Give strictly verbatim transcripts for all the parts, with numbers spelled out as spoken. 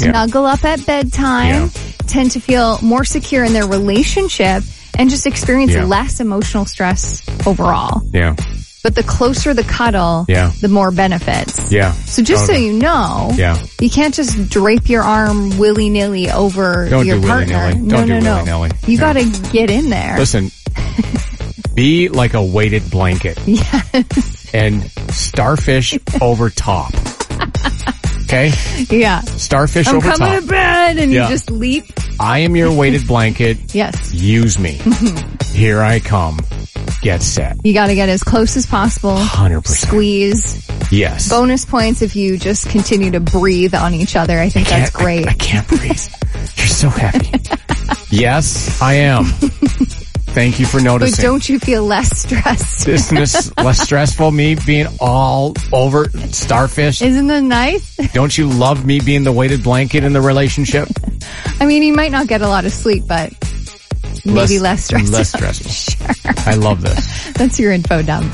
snuggle yeah. up at bedtime, yeah. tend to feel more secure in their relationship, and just experience yeah. less emotional stress overall. Yeah. But the closer the cuddle, yeah. the more benefits. Yeah. So just totally. so you know, yeah. you can't just drape your arm willy-nilly over Don't your do partner. Willy-nilly. No, Don't no, do no. willy-nilly. You no. gotta get in there. Listen, be like a weighted blanket. Yes. And starfish over top. Okay? Yeah. Starfish I'm over top. I'm coming to bed, and yeah. you just leap. I am your weighted blanket. Yes. Use me. Here I come. Get set. You gotta get as close as possible. one hundred percent. Squeeze. Yes. Bonus points if you just continue to breathe on each other. I think I that's great. I, I can't breathe. You're so happy. Yes, I am. Thank you for noticing. But don't you feel less stressed? Isn't this less stressful, me being all over starfish? Isn't that nice? Don't you love me being the weighted blanket in the relationship? I mean, you might not get a lot of sleep, but maybe less, less stressful. Less stressful. Sure. I love this. That's your info dump.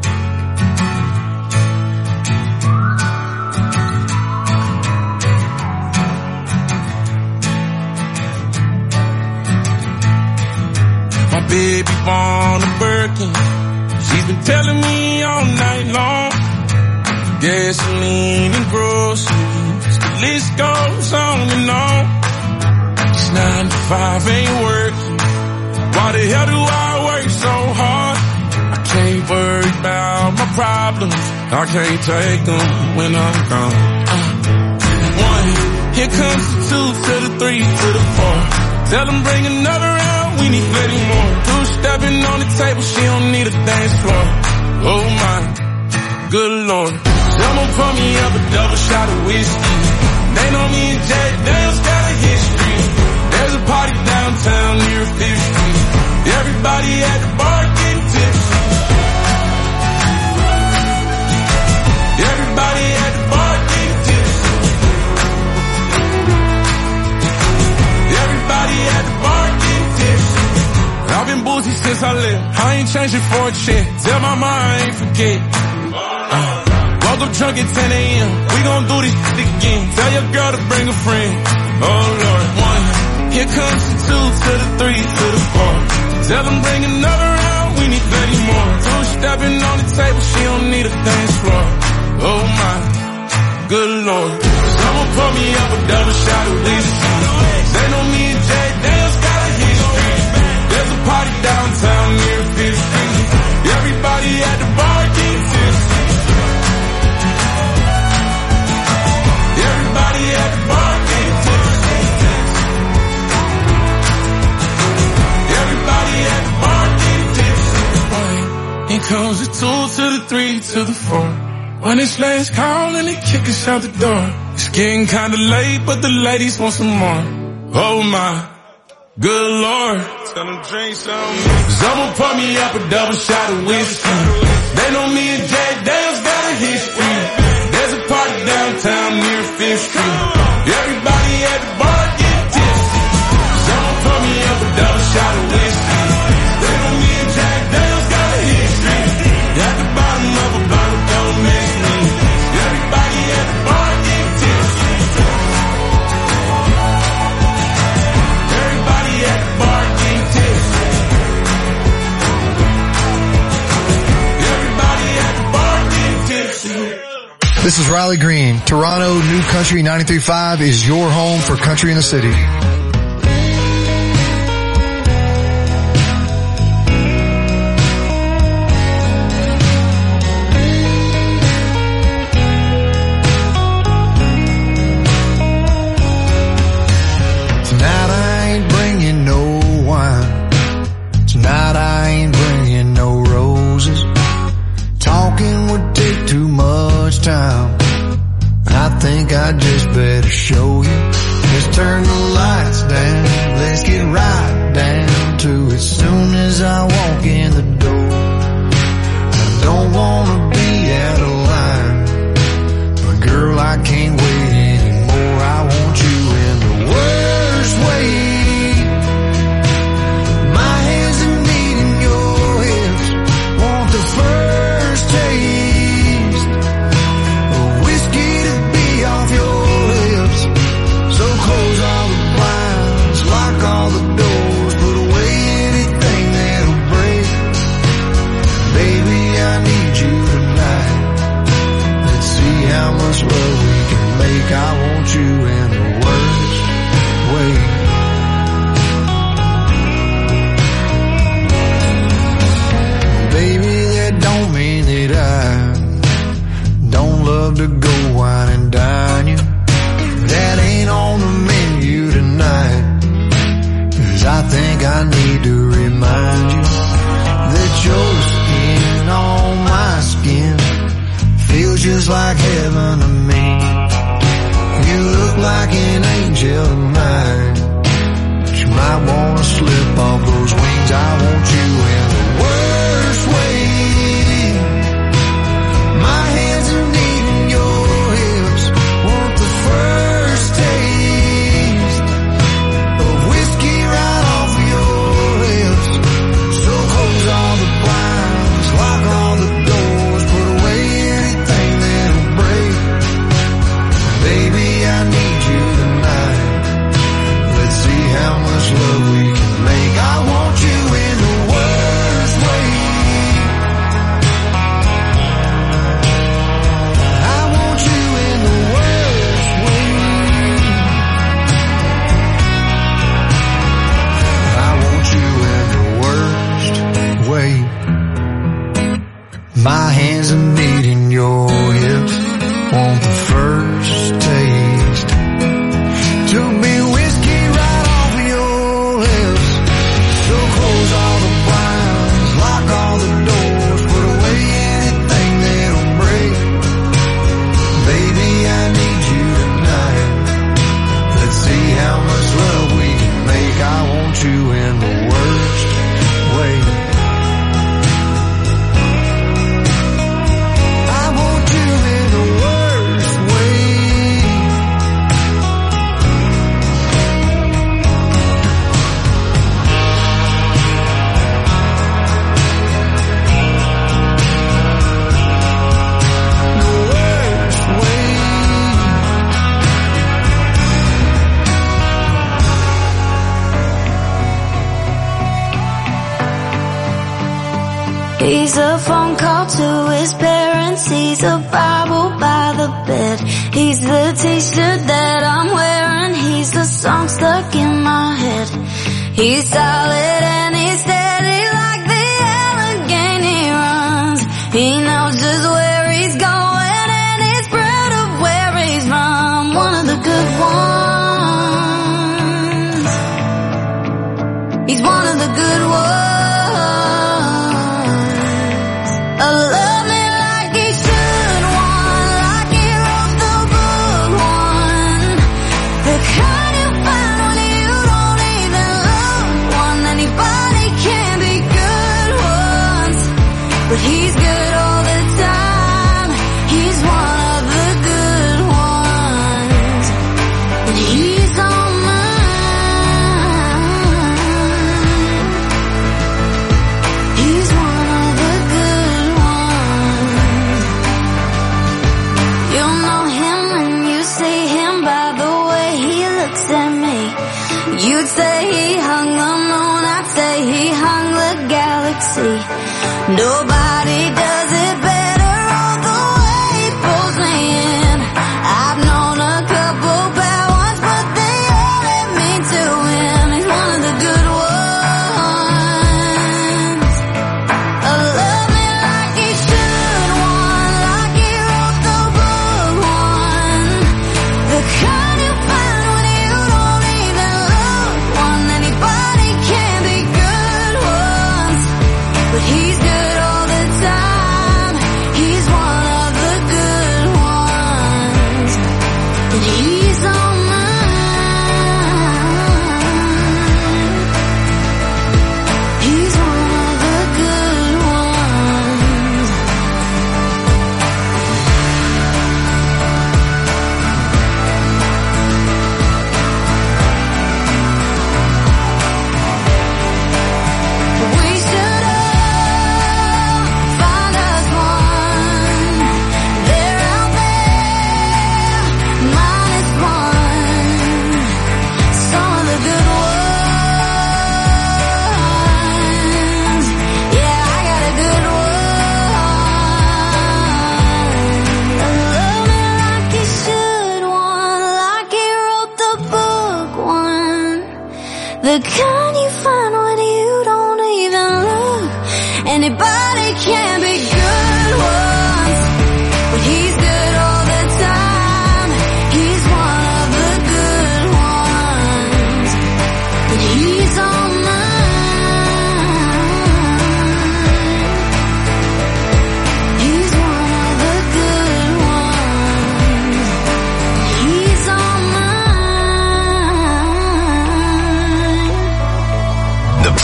My baby born a Birkin. She's been telling me all night long. Gasoline and groceries, the list goes on and on. It's nine to five, ain't working. Why the hell do I work so hard? I can't worry about my problems. I can't take them when I'm gone. Uh, one, here comes the two to the three to the four. Tell them bring another round, we need plenty more. Two stepping on the table, she don't need a dance floor. Oh my, good lord. Someone pour me up a double shot of whiskey. They know me and Jack Daniels got a history. There's a party downtown near Fifth Street. Everybody at the bar getting tipsy. Everybody at the bar getting tipsy. Everybody at the bar getting tipsy. I've been boozy since I left. I ain't changing for a check. Tell my mom I ain't forget. Uh, woke up drunk at ten a.m. We gon' do this shit again. Tell your girl to bring a friend. Oh Lord, one. Here comes the two to the three to the four. Tell them bring another round, we need thirty more. Two stepping on the table, she don't need a dance floor. Oh my, good lord. Someone pour me up a double shot of whiskey. They know me and Jack Daniels got a history. There's a party downtown near Fifth Street. Everybody at the bar getting tipsy. Everybody at the bar getting tipsy. Everybody at the bar getting tipsy. Here comes the two to the three to the four. When it's last call and they kick us out the door. It's getting kinda late, but the ladies want some more. Oh my, good lord. Tell them drink some. Someone pour me up a double shot of whiskey. They know me and Jack Daniels got a history. There's a party downtown near Fifth Street. Everybody at the bar getting tipsy. Someone pour me up a double shot of whiskey. They know me and Jack Daniels got a history. At the bottom of a bottle, don't miss me. Everybody at the bar getting tipsy. Everybody at the bar getting tipsy. Everybody at the bar getting tipsy. This is Riley Green. Toronto New Country ninety-three point five is your home for country in the city. Tonight I ain't bringing no wine. Tonight I ain't bringing no roses. Talking would take too much time. I think I just better show you. Just turn the lights I need to remind you that your skin on my skin feels just like heaven to me. You look like an angel of mine, but you might want to slip off those wings. I want you in the worst way. My hands are kneading your hips, want the first taste of whiskey right off of your lips. So close all the blinds, lock all the doors, put away anything that'll break. Baby, I need you tonight. Let's see how much love we can make. I want you in the worst way. I want you in the worst way. I want you in the worst way. My hands are kneading your hips, want the first taste. Took me whiskey right off of your lips. So close all the blinds, lock all the doors, put away anything that'll break. Baby, I need you tonight. Let's see how much love we can make. I want you in the worst way. I want you in the worst way. The worst way. He's a phone call to his parents. He's a Bible by the bed. He's the t-shirt that I'm wearing. He's the song stuck in my head. He's solid and he's steady like the Allegheny runs. He knows just where he's going and he's proud of where he's from. One of the good ones. He's one of the good ones. A love me like he should, one like he wrote the book, one the kind you find when you don't even look, one anybody can be good ones, but he's good all the time. He's one of the good ones, and he's on mine. He's one of the good ones. You'll know him when you see him by the way he looks at me. You'd say he hung the moon, I'd say he hung the galaxy. Nobody does it better, all the way he pulls me in. I've known a couple bad ones, but they all let me to him. He's one of the good ones. A love me like he should, one like he wrote the book, one the kind you find when you don't even look, one anybody can be good ones, but he's good all the time. He's one of the good ones, and he's on mine. He's one of the good ones. We should all find us one. They're out there, minus one. Some of the good ones. Yeah, I got a good one. Love me like he should, one like he wrote the book, one the kind you find when you don't even look. Anybody can be good ones, but he's good all the time. He's one of the good ones, and he's on mine.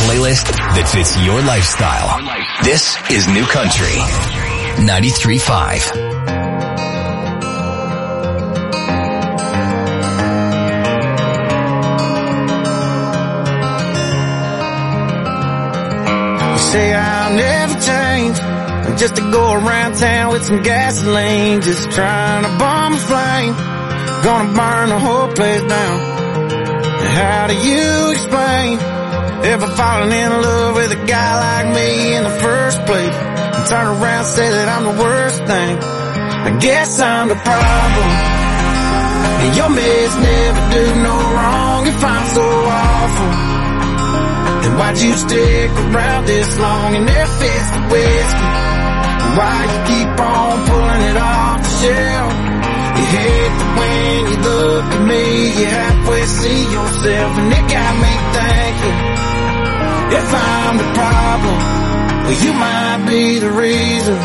playlist that fits your lifestyle. This is New Country ninety-three point five. Say I'll never change, just to go around town with some gasoline, just trying to bomb a flame, gonna burn the whole place down. How do you explain ever falling in love with a guy like me in the first place, and turn around and say that I'm the worst thing? I guess I'm the problem, and your mess never do no wrong if I'm so awful. Then why'd you stick around this long and if it's the whiskey? Why you keep on pulling it off the shelf? You hate that when you look at me, you halfway see yourself, and it got me thinking, if I'm the problem, well you might be the reason.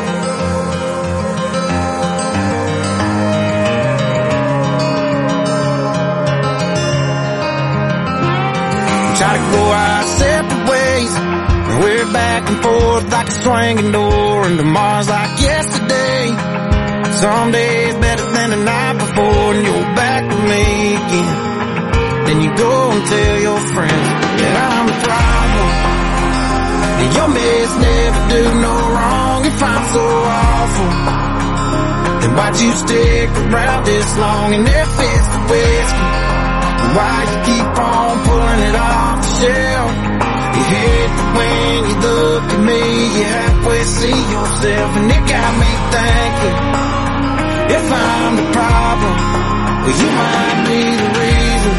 Try to go our separate ways, and we're back and forth like a swinging door, and tomorrow's like yesterday. Some days better than the night before, and you're back with me again. Then you go and tell your friends that I'm the problem, and your mess never do no wrong if I'm so awful. Then why'd you stick around this long, and if it's the whiskey, why you keep on pulling it off the shelf? You hate that when you look at me, you halfway see yourself, and it got me thinking, if I'm the problem, well you might be the reason.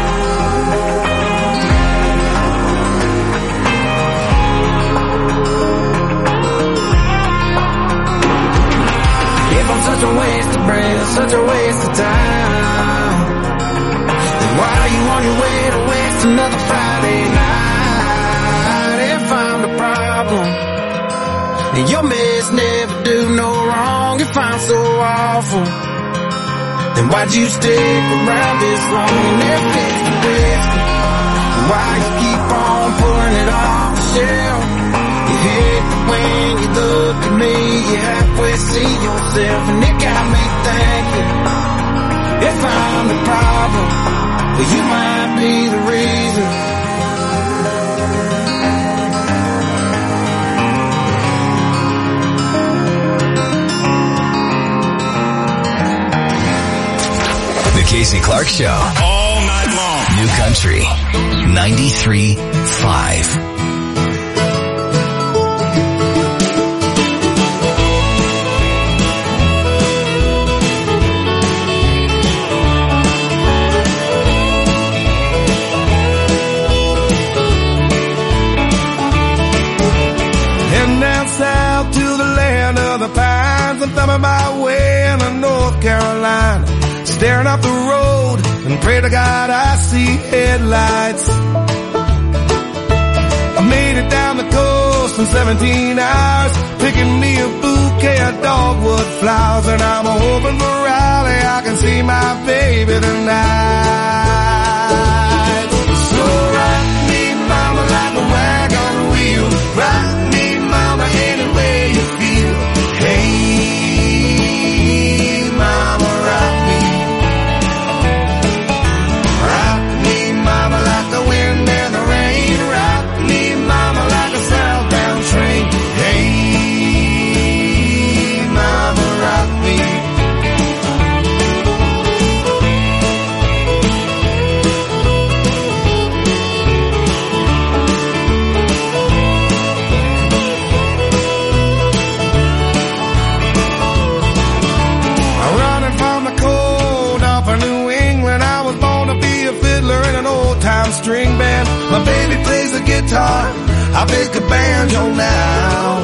If I'm such a waste of breath, such a waste of time, why are you on your way to waste another Friday night? If I'm the problem, and your mess never do no wrong if I'm so awful, then why'd you stick around this long? And if it's the whiskey, why you keep on pulling it off the shelf? You hate that when you look at me, you halfway see yourself, and it got me thinking, if I'm the problem, well, you might be the reason. The Casey Clark Show. All night long. New Country ninety-three point five. I'm thumbing my way into North Carolina, staring up the road and pray to God I see headlights. I made it down the coast in seventeen hours, picking me a bouquet of dogwood flowers, and I'm hoping for Raleigh I can see my baby tonight. So rock me, mama, like a wagon wheel. Rock me, mama, any way you feel. Hey, mama, rock me. Rock me, mama, like the wind and the rain. Rock me, mama, like a southbound train. Hey, mama, rock me. String band, my baby plays the guitar, I pick a banjo now.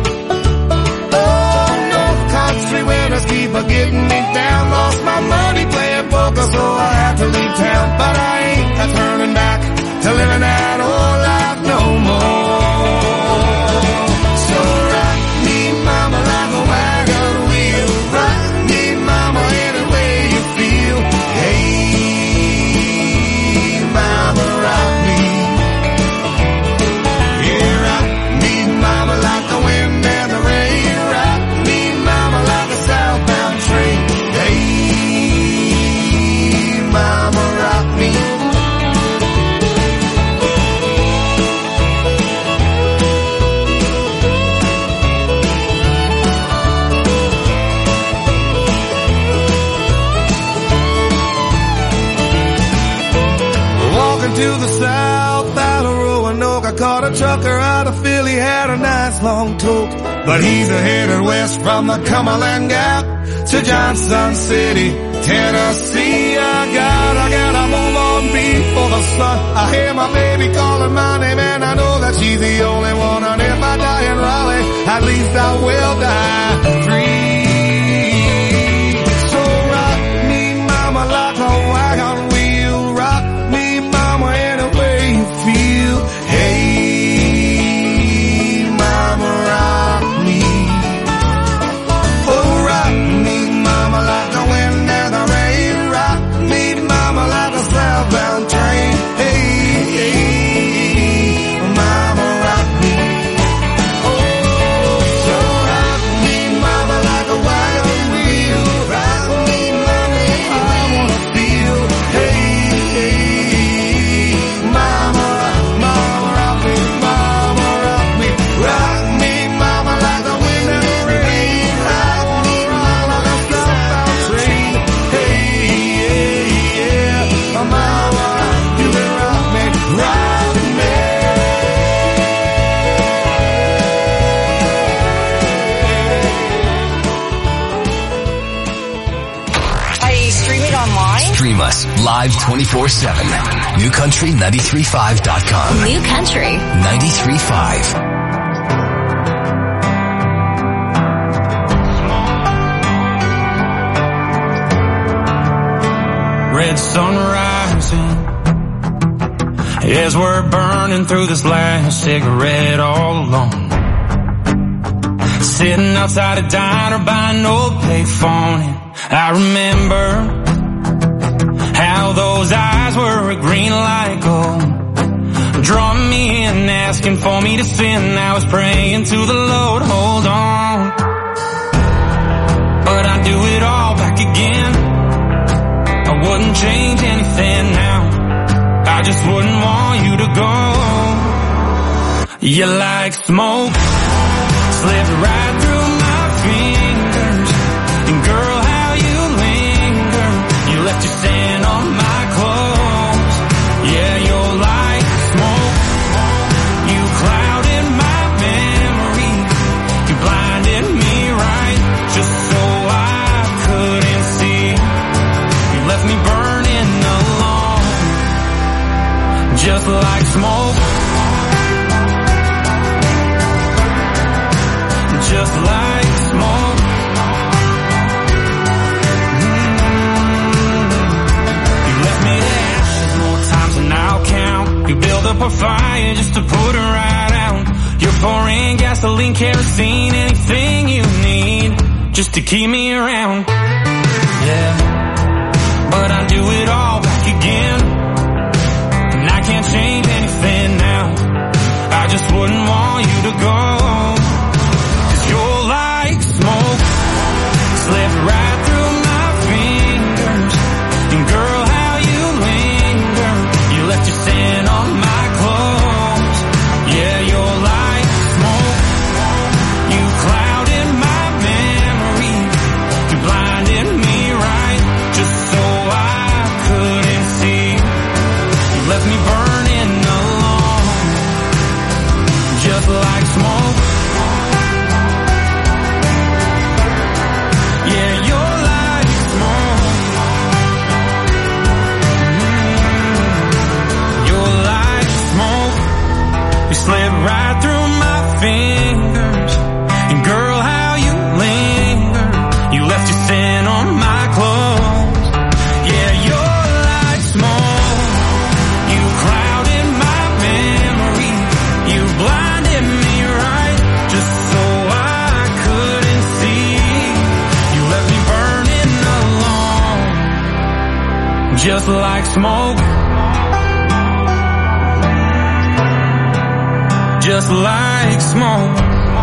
Oh, North Country winners keep a getting me down. Lost my money playing poker, so I had to leave town. But I ain't a turning back to living that old life no more. So rock me, mama, like a wagon wheel. Rock me, mama, any way you feel. Hey, mama, rock me. Driving to the south out of Roanoke, I caught a trucker out of Philly, had a nice long toke. But he's headed west from the Cumberland Gap to Johnson City, Tennessee. I got, I gotta move on before the sun. I hear my baby calling my name and I know that she's the only one. And if I die in Raleigh, at least I will die free. So rock me, mama, like a wagon wheel. Rock me, mama, any way you feel. Hey, mama, rock me. Oh, rock me, mama, like the wind and the rain. Rock me, mama, like a southbound train. Hey, hey, mama, rock me. Oh, so rock me, mama, like a wagon wheel. Rock me, mama, if I wanna feel. Hey, hey, mama, mama, rock me, mama, rock me. Rock me, mama, like the wind and the rain. Rock me, mama, like a southbound train. Hey, yeah, yeah, mama, you can rock me, rock me. I stream it online. Stream us live twenty-four seven. New Country nine three five dot com. New Country. nine three five. Red sun rising as we're burning through this last cigarette all alone. Sitting outside a diner buying no payphone, and I remember how those eyes were a green light gold, drawing me in, asking for me to spin. I was praying to the Lord, hold on, but I do it all back again. I wouldn't change anything now, I just wouldn't want you to go. You like smoke, slipped right through my fingers, and girl, how you linger. You left your scent on my clothes. Yeah, you're like smoke, you clouded my memory, you blinded me right, just so I couldn't see. You left me burning alone, just like smoke, just like smoke. Mm-hmm. You left me to ashes more times than I'll count. You build up a fire just to put her right out. You're pouring gasoline, kerosene, anything you need just to keep me around. Yeah, but I do it all back again, and I can't change anything now. I just wouldn't want you to go. You're like smoke, slipped right through my fingers, and girl, how you linger. You left your scent on my clothes. Yeah, you're like smoke, you clouded my memory, you blinded me right, just so I couldn't see. You left me burning alone, just like smoke. Yeah, you're like smoke. Mm-hmm. You're like smoke. You slid right through my fingers, and girl, how you linger. You left your scent on my clothes. Yeah, you're like smoke. You clouded my memory, you blinded me right, just so I couldn't see. You left me burning alone, just like smoke, just like smoke.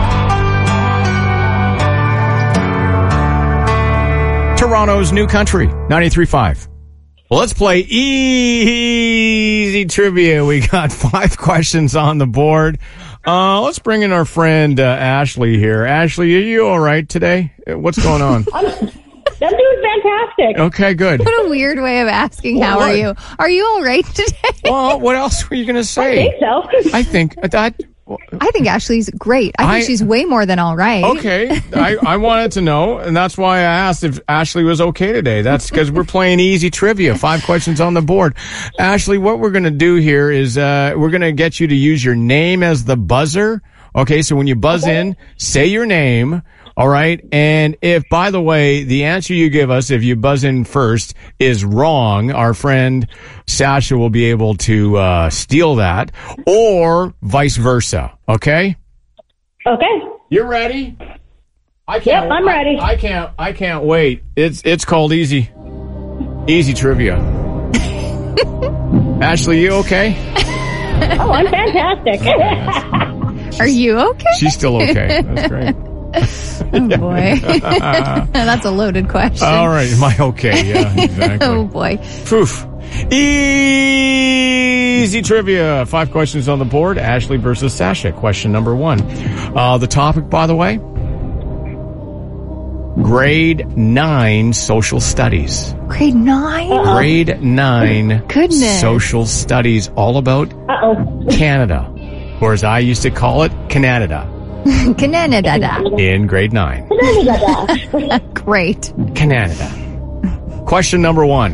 Toronto's New Country ninety-three point five. Well, let's play easy trivia. We got five questions on the board. Uh, let's bring in our friend uh, Ashley here. Ashley, are you all right today? What's going on? I'm, I'm doing fantastic. Okay, good. What a weird way of asking, how What? are you? Are you all right today? Well, what else were you going to I say? think so. I think that. I think Ashley's great. I think I- she's way more than all right. Okay, I, I wanted to know, and that's why I asked if Ashley was okay today. That's because we're playing easy trivia. Five questions on the board. Ashley, what we're going to do here is uh, we're going to get you to use your name as the buzzer. Okay, so when you buzz in, say your name. All right. And if, by the way, the answer you give us, if you buzz in first, is wrong, our friend Sasha will be able to uh, steal that, or vice versa. Okay? Okay. You're ready? I can't. Yep, I'm ready. I, I can't. I can't wait. It's it's called easy, easy trivia. Ashley, you okay? Oh, I'm fantastic. Are you okay? She's still okay. That's great. Oh, boy. That's a loaded question. All right. Am I okay? Yeah, exactly. Oh, boy. Poof. Easy trivia. Five questions on the board. Ashley versus Sasha. Question number one. Uh, the topic, by the way, grade nine social studies. Grade nine? Grade nine Goodness. social studies, all about Uh-oh. Canada, or as I used to call it, Canada, Canada. in grade nine. Great. Canada. Question number one.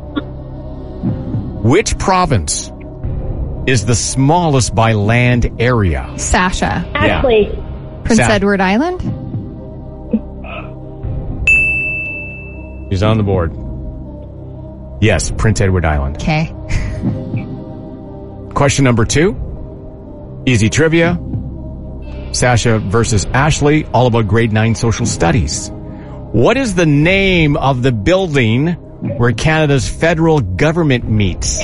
Which province is the smallest by land area? Sasha. Ashley. Prince Sa- Edward Island? He's on the board. Yes, Prince Edward Island. Okay. Question number two. Easy trivia. Sasha versus Ashley, all about grade nine social studies. What is the name of the building where Canada's federal government meets?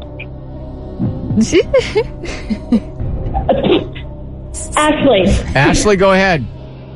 Ashley. Ashley, go ahead.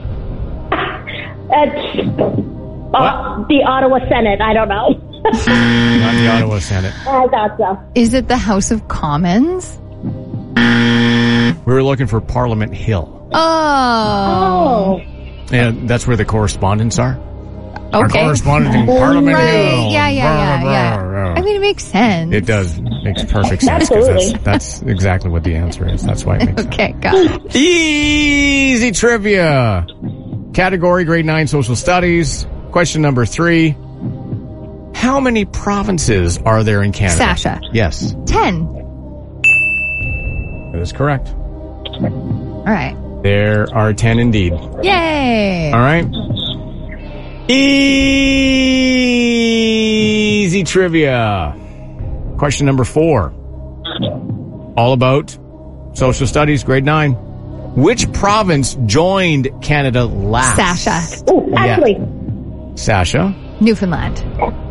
It's uh, the Ottawa Senate. I don't know. Not the Ottawa Senate. I thought so. Is it the House of Commons? We were looking for Parliament Hill. Oh. Oh. And that's where the correspondents are. Our Okay. correspondent in Parliament Right. Hill. Yeah, yeah, yeah, Blah, yeah. blah, blah. I mean, it makes sense. It does. Makes perfect sense because that's, Absolutely. that's exactly what the answer is. That's why it makes sense. Okay, got it. Easy trivia. Category grade nine social studies. Question number three. How many provinces are there in Canada? Sasha. Yes, Ten. that is correct. All right. There are ten indeed. Yay. All right. Easy trivia. Question number four. All about social studies, grade nine. Which province joined Canada last? Sasha. Oh, Ashley. Sasha. Newfoundland.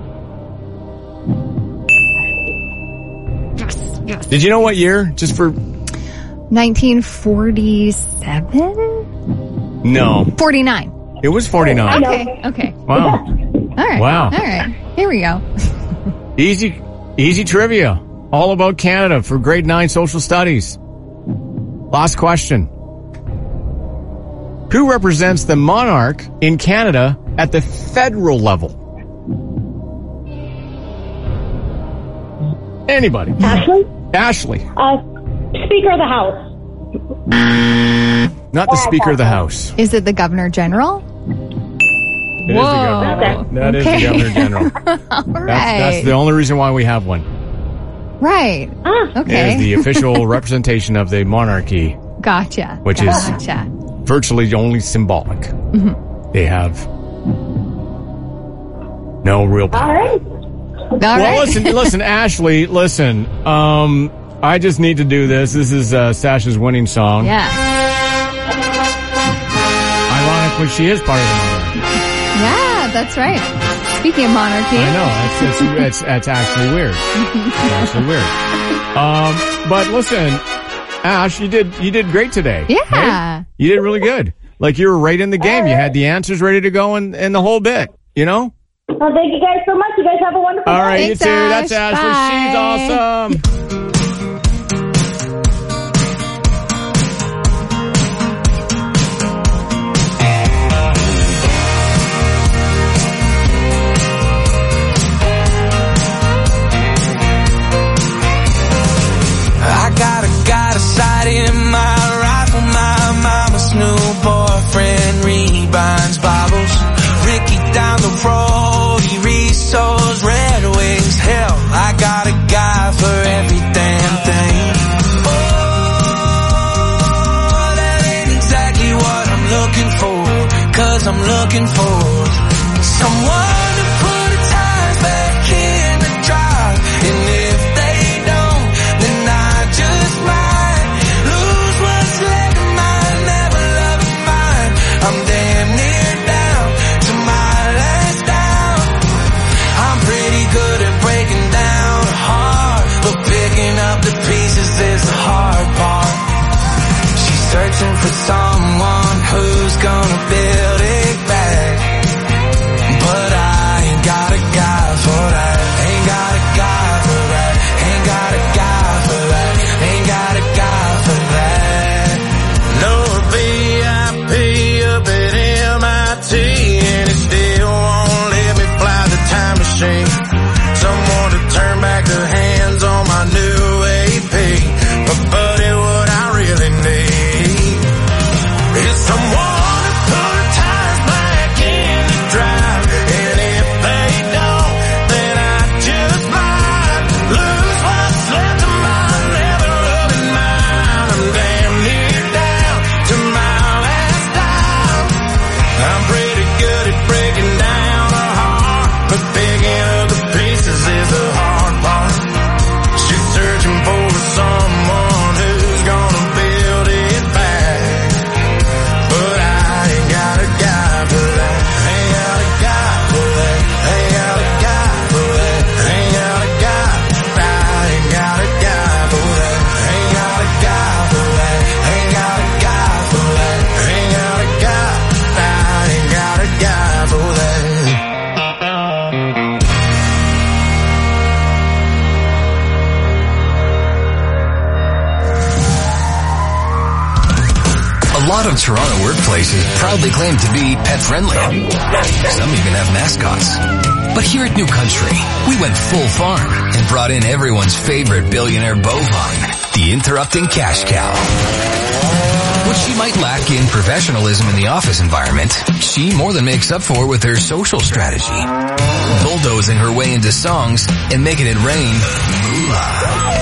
Did you know what year? Just for nineteen forty-seven? no, forty-nine. it was forty-nine. Okay, okay. Wow. All right. Wow. All right. Here we go. Easy, easy trivia. All about Canada for grade nine social studies. Last question. Who represents the monarch in Canada at the federal level? Anybody? Ashley. Ashley. Uh, Speaker of the House. Not the Speaker of the House. Is it the Governor General? It is the Governor General. That is the Okay. Governor General. All That's, right. that's the only reason why we have one. Right. Ah. It Okay. is the official representation of the monarchy, Gotcha. which is Gotcha. virtually only symbolic. Mm-hmm. They have no real power. All right. All Well, right. listen, listen, Ashley, listen. Um, I just need to do this. This is uh, Sasha's winning song. Yeah. Ironically, she is part of the monarchy. Yeah, that's right. Speaking of monarchy. I know. It's, it's, it's, it's actually weird. It's actually weird. Um, but listen, Ash, you did, you did great today. Yeah. Hey? You did really good. Like you were right in the game. You had the answers ready to go and, and the whole bit, you know? Well, thank you guys so much. You guys have a wonderful All day. right, Thanks, you too. That's Ash. Ashley. She's Bye. awesome. looking for someone to put the tires back in the drive. And if they don't, then I just might lose what's left of mine, never loving mine. I'm damn near down to my last down. I'm pretty good at breaking down a heart, but picking up the pieces is the hard part. She's searching for someone who's gonna build it back, but I ain't got a guy for that. Ain't got a guy for that. Ain't got a guy for that. Ain't got a guy for that. No V I P up at M I T, and it still won't let me fly the time machine. Someone to turn back the hands on my new A P. But buddy, what I really need is someone to put the tires back in the drive. And if they don't, then I just might lose what's left of mine, never loving mine. I'm damn near down to my last dime. I'm pretty good at breaking down a heart, but picking up the pieces is the hard part. She's searching for someone who's gonna build it back, but I ain't got a guy for that. Ain't got a guy for that. Ain't got a guy for that. Ain't got a guy. I ain't got a guy for that. Ain't got a guy for that. Ain't got a guy for that. Ain't got a guy. I ain't got a guy for that. A lot of Toronto workplaces proudly claim to be pet-friendly. Some even have mascots. But here at New Country, we went full farm and brought in everyone's favorite billionaire bovine, the interrupting cash cow. What she might lack in professionalism in the office environment, she more than makes up for with her social strategy. Bulldozing her way into songs and making it rain moolah.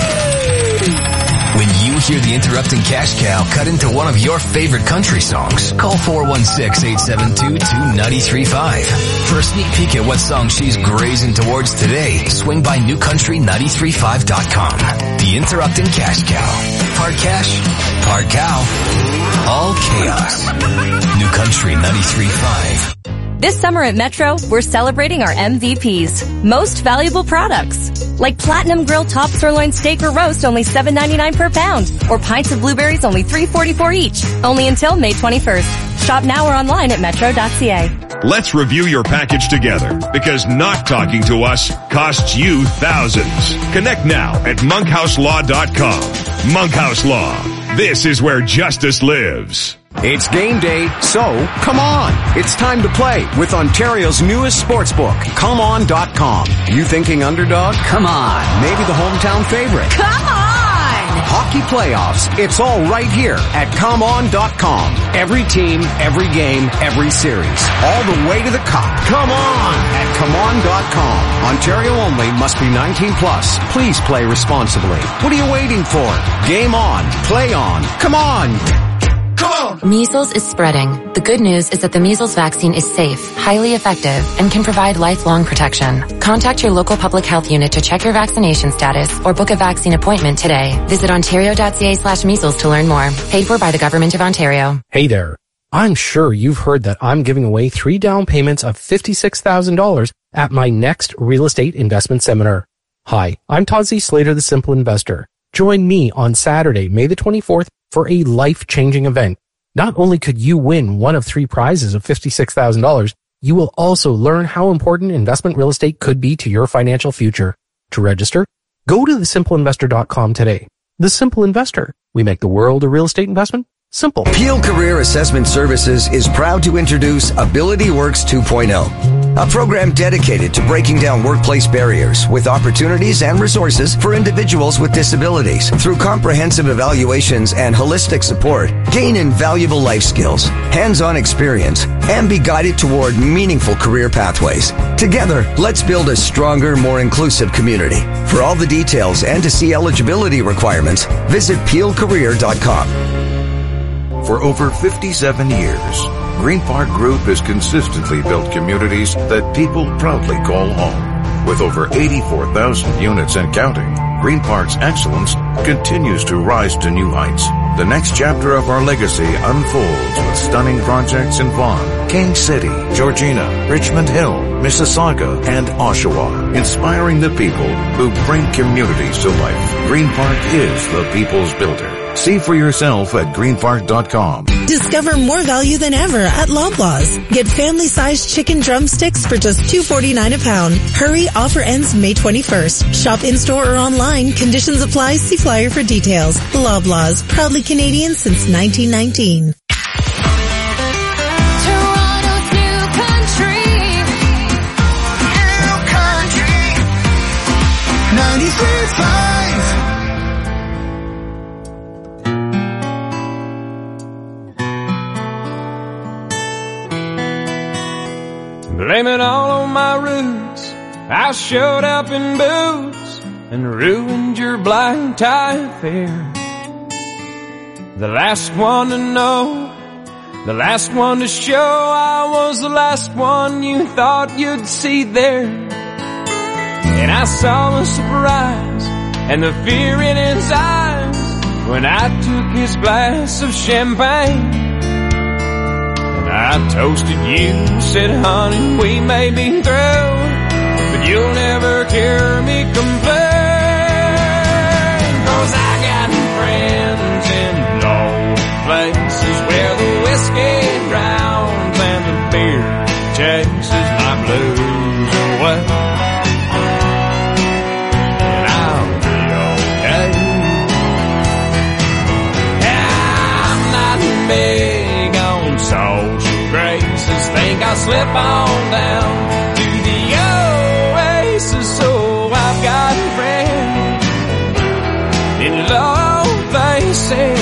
When you hear the interrupting cash cow cut into one of your favorite country songs, call four one six, eight seven two, two nine three five. For a sneak peek at what song she's grazing towards today, swing by new country nine three five dot com. The interrupting cash cow. Part cash, part cow, all chaos. New country nine three five. This summer at Metro, we're celebrating our M V Ps, most valuable products. Like Platinum Grill Top Sirloin Steak or Roast, only seven ninety-nine per pound. Or Pints of Blueberries, only three forty-four each. Only until May twenty-first. Shop now or online at metro dot c a. Let's review your package together, because not talking to us costs you thousands. Connect now at monkhouse law dot com. Monkhouse Law. This is where justice lives. It's game day, so come on. It's time to play with Ontario's newest sportsbook, come on dot com. You thinking underdog? Come on. Maybe the hometown favorite. Come on! Hockey playoffs. It's all right here at come on dot com. Every team, every game, every series. All the way to the cup. Come on at come on dot com. Ontario only, must be nineteen plus. Please play responsibly. What are you waiting for? Game on. Play on. Come on. Measles is spreading. The good news is that the measles vaccine is safe, highly effective, and can provide lifelong protection. Contact your local public health unit to check your vaccination status or book a vaccine appointment today. Visit ontario dot c a slash measles to learn more. Paid for by the Government of Ontario. Hey there. I'm sure you've heard that I'm giving away three down payments of fifty-six thousand dollars at my next real estate investment seminar. Hi, I'm Todd Z. Slater, the Simple Investor. Join me on Saturday, May the twenty-fourth, for a life-changing event. Not only could you win one of three prizes of fifty-six thousand dollars, you will also learn how important investment real estate could be to your financial future. To register, go to the simple investor dot com today. The Simple Investor. We make the world a real estate investment simple. Peel Career Assessment Services is proud to introduce AbilityWorks two point oh, a program dedicated to breaking down workplace barriers with opportunities and resources for individuals with disabilities. Through comprehensive evaluations and holistic support, gain invaluable life skills, hands-on experience, and be guided toward meaningful career pathways. Together, let's build a stronger, more inclusive community. For all the details and to see eligibility requirements, visit peel career dot com. For over fifty-seven years, Green Park Group has consistently built communities that people proudly call home. With over eighty-four thousand units and counting, Green Park's excellence continues to rise to new heights. The next chapter of our legacy unfolds with stunning projects in Vaughan, King City, Georgina, Richmond Hill, Mississauga, and Oshawa, inspiring the people who bring communities to life. Green Park is the people's builder. See for yourself at green park dot com. Discover more value than ever at Loblaws. Get family-sized chicken drumsticks for just two forty-nine a pound. Hurry, offer ends May twenty-first. Shop in-store or online. Conditions apply. See flyer for details. Loblaws, proudly Canadian since nineteen nineteen. Toronto's new country. New country. ninety-three point five. Blame it all on my roots. I showed up in boots and ruined your black tie affair. The last one to know, the last one to show, I was the last one you thought you'd see there. And I saw the surprise and the fear in his eyes when I took his glass of champagne. I toasted you, said, honey, we may be through, but you'll never hear me complain. Cause I got friends in low places where the whiskey drowns and the beer chases my blues away. And I'll be okay. I'm not big on social graces, think I'll slip on down to the oasis. So I've got friends in low places.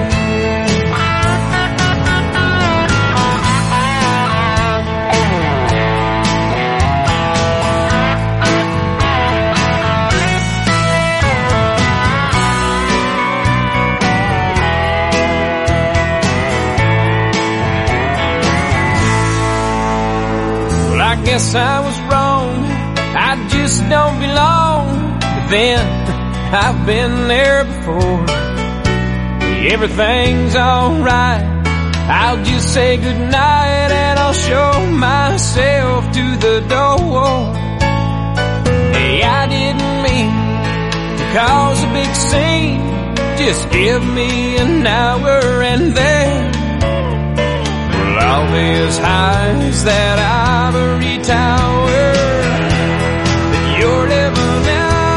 I guess I was wrong, I just don't belong. But then, I've been there before. Everything's alright, I'll just say goodnight and I'll show myself to the door. Hey, I didn't mean to cause a big scene, just give me an hour and then all these highs that ivory tower that you're living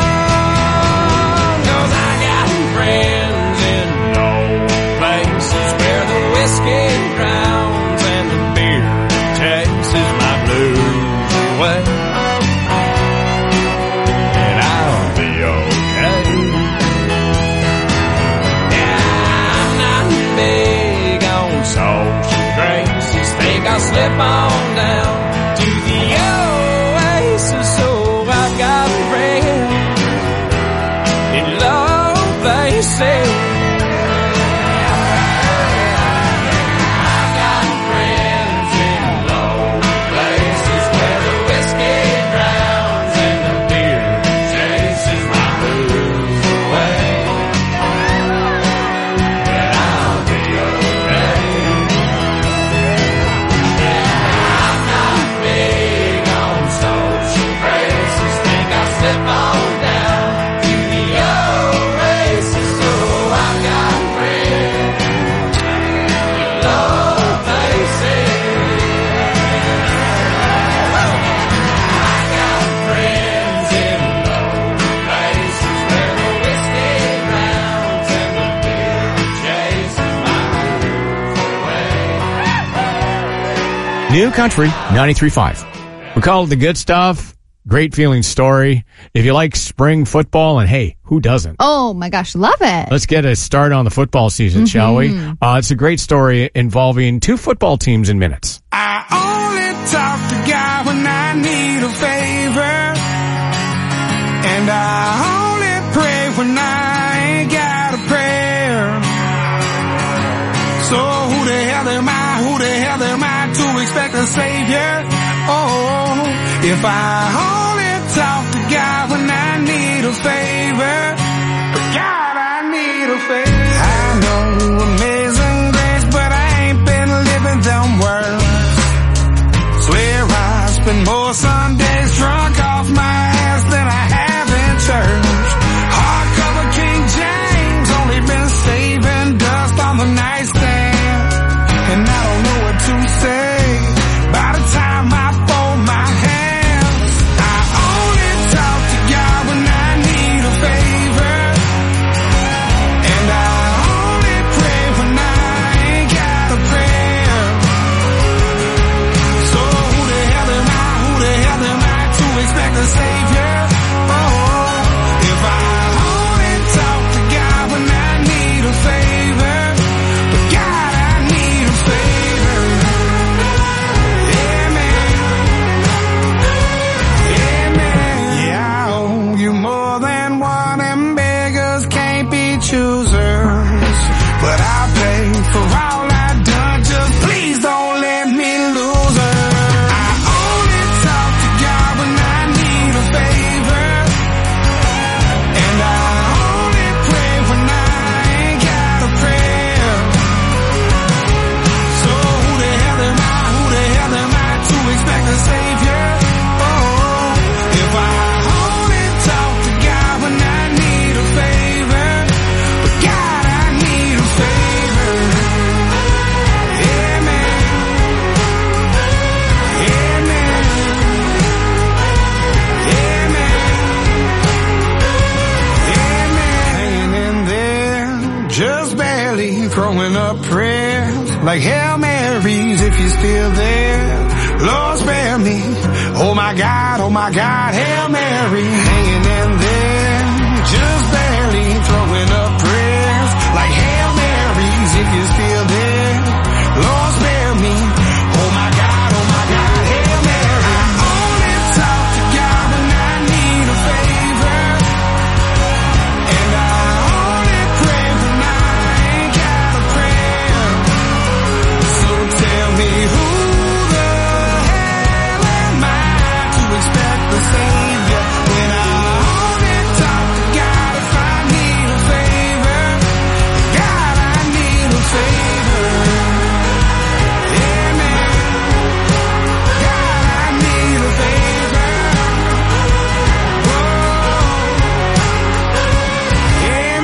on. Cause I got friends in low places where the whiskey drowns and the beer chases my blues away. And I'll be okay. Yeah, I'm not big on social graces, think I'll slip on down to the oasis. So I've got friends in low places. I've got friends in low places where the whiskey drowns and the beer chases my blues away. And I'll be okay. Slip on down to the oasis. So I've got friends in low places. I got friends in low places where the whiskey drowns and the beer chases my blues away. New Country ninety-three point five. We call it the good stuff. Great feeling story. If you like spring football, and hey, who doesn't? Oh my gosh, love it. Let's get a start on the football season, Mm-hmm. shall we? Uh, it's a great story involving two football teams in minutes. I only talk to God when I need a favor, and I only pray when I ain't got a prayer. So who the hell am I? Who the hell am I savior. Oh, if I only talk to God when I need a favor. God, I need a favor. I know amazing grace, but I ain't been living them words. Swear I spend more Sundays drunk off my ass than I have in church. Hardcover King James, only been saving dust on the nightstand. And I don't know what to say by the time I fold my hands. I only talk to God when I need a favor. And I only pray when I ain't got a prayer. So who the hell am I, who the hell am I to expect a savior? Oh, if I only talk to God when I need a favor. But God, I need a favor. Yeah, man. Yeah, man. Yeah, I owe you more than one, and beggars can't be choosers. But I'll pay for all I've done, just please don't let me lose her. I only talk to God when I need a favor. And I only pray when I ain't got a prayer. So who the hell am I, who the hell am I to expect a savior? Oh, if I only talk to God when I need a favor. But God, I need a favor. Yeah, man. Yeah, man. Yeah, man. Yeah, man. Hanging in there, just barely throwing up prayers like Hail Marys if you're still there. Lord, spare me. Oh my God, oh my God, Hail Mary. Hanging in there, just barely throwing up prayers like Hail Marys if you're still there. Lord, spare me. Oh my God, oh my God, Hail Mary. I only talk to God when I need a favor. And I only pray when I ain't got a prayer. So tell me who the hell am I to expect the savior when I only talk to God if I need a favor. God, I need a favor. Yeah, man. God, I need a favor. Whoa. Yeah,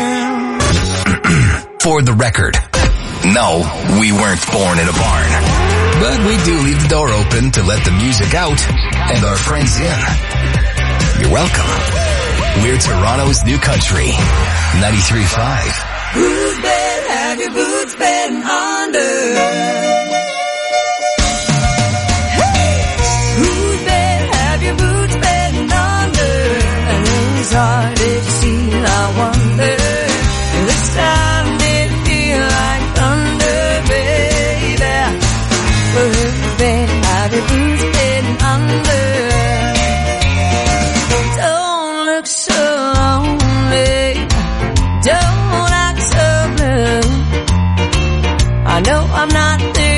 man. For the record, no, we weren't born in a barn. But we do leave the door open to let the music out and our friends in. You're welcome. We're Toronto's new country, ninety-three point five. Whose bed have your boots been under? Whose bed have your boots been under? And whose heart did you see? I wonder. This time did it feel like thunder, baby? Whose bed have your boots been under? Don't look so lonely. Don't act so blue. I know I'm not the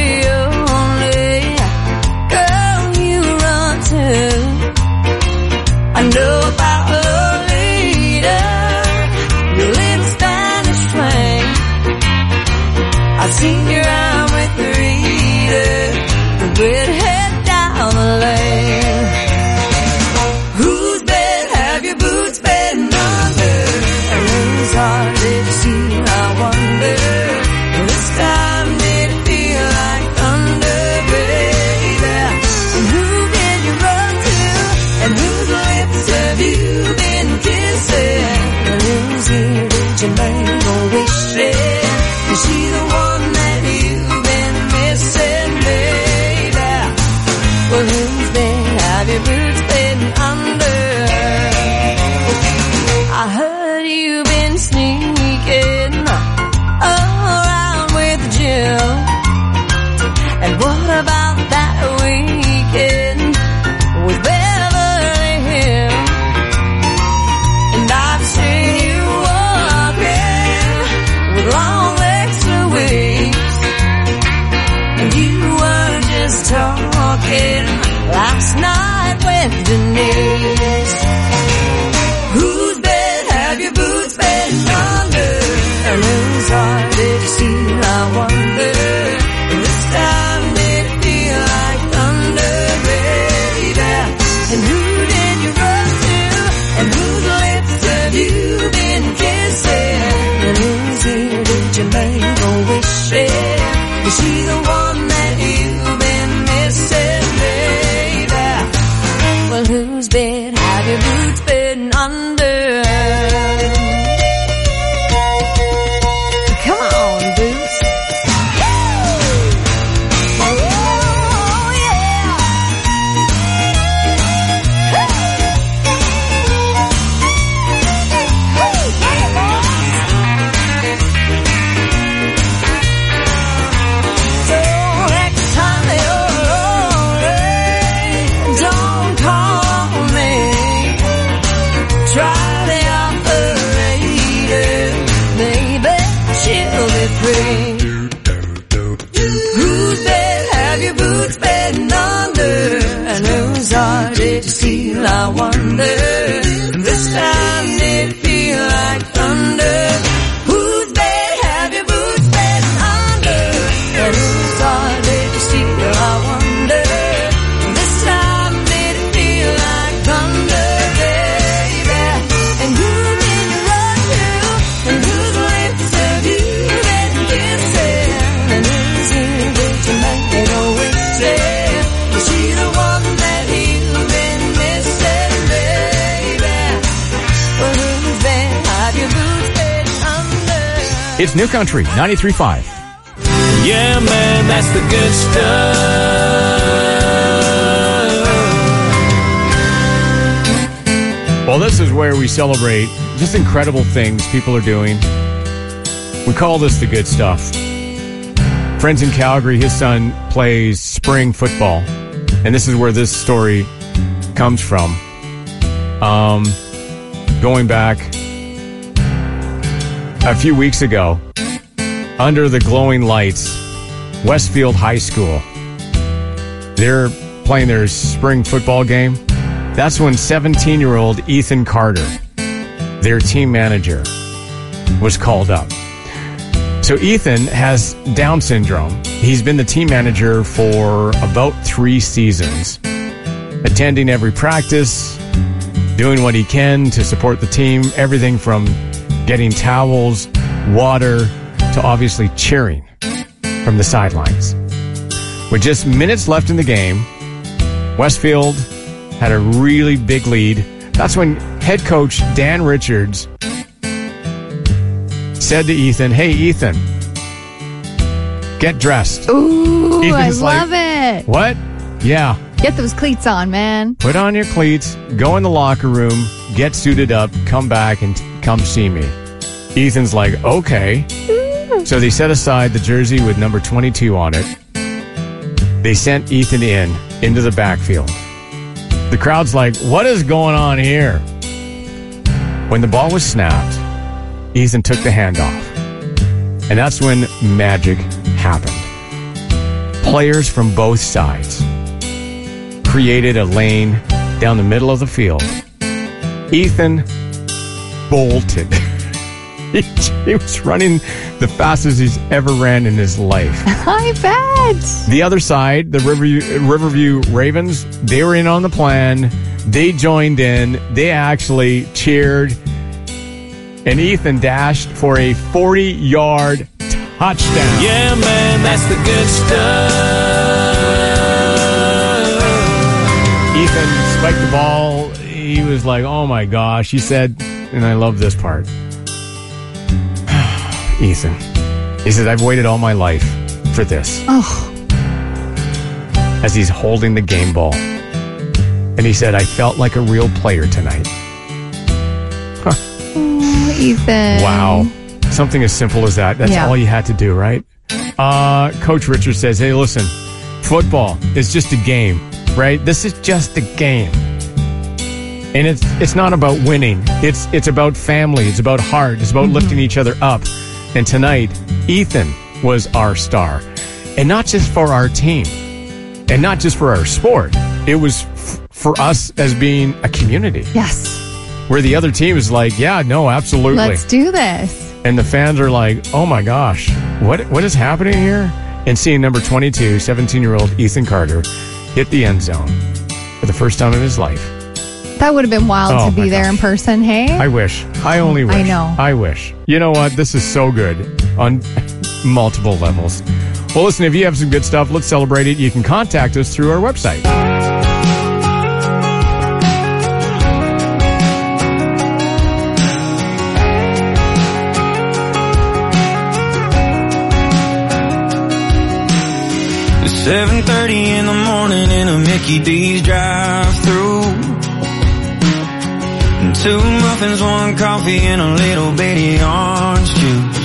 wonder. This time it feel like thunder. Whose bed have your boots been under? And whose heart did you steal, I wonder. This time did it feel like thunder, baby? And who did you run to? And whose lips have you been kissing? And who's here did you make it go whistle? Was she the one that you've been missing, baby? Well, whose bed have your boots been under? It's New Country, ninety-three point five. Yeah, man, that's the good stuff. Well, this is where we celebrate just incredible things people are doing. We call this the good stuff. Friends in Calgary, his son plays spring football. And this is where this story comes from. Um, going back a few weeks ago, under the glowing lights, Westfield High School, they're playing their spring football game. That's when seventeen-year-old Ethan Carter, their team manager, was called up. So Ethan has Down syndrome. He's been the team manager for about three seasons, attending every practice, doing what he can to support the team, everything from getting towels, water, to obviously cheering from the sidelines. With just minutes left in the game, Westfield had a really big lead. That's when head coach Dan Richards said to Ethan, "Hey, Ethan, get dressed." Ooh, Ethan's I love like, it. "What? Yeah. Get those cleats on, man." Put on your cleats, go in the locker room, get suited up, come back and come see me." Ethan's like, "Okay." So they set aside the jersey with number twenty-two on it. They sent Ethan in, into the backfield. The crowd's like, "What is going on here?" When the ball was snapped, Ethan took the handoff. And that's when magic happened. Players from both sides created a lane down the middle of the field. Ethan bolted. he, he was running the fastest he's ever ran in his life. I bet. The other side, the Riverview, Riverview Ravens, they were in on the plan. They joined in. They actually cheered. And Ethan dashed for a forty-yard touchdown. Yeah, man, that's the good stuff. Ethan spiked the ball. He was like, "Oh my gosh." He said, and I love this part. Ethan. He said, "I've waited all my life for this." Oh. As he's holding the game ball. And he said, "I felt like a real player tonight." Huh. Oh, Ethan. Wow. Something as simple as that. That's Yeah. all you had to do, right? Uh, Coach Richard says, "Hey, listen, football is just a game, right? This is just a game. And it's it's not about winning. It's it's about family. It's about heart. It's about mm-hmm. lifting each other up. And tonight, Ethan was our star. And not just for our team. And not just for our sport. It was f- for us as being a community. Yes. Where the other team is like, "Yeah, no, absolutely. Let's do this." And the fans are like, "Oh my gosh, what what is happening here?" And seeing number twenty-two, seventeen-year-old Ethan Carter hit the end zone for the first time in his life. That would have been wild Oh to be my there gosh. in person, hey? I wish. I only wish. I know. I wish. You know what? This is so good on multiple levels. Well, listen, if you have some good stuff, let's celebrate it. You can contact us through our website. seven thirty in the morning in a Mickey D's drive-thru. And two muffins, one coffee, and a little bitty orange juice.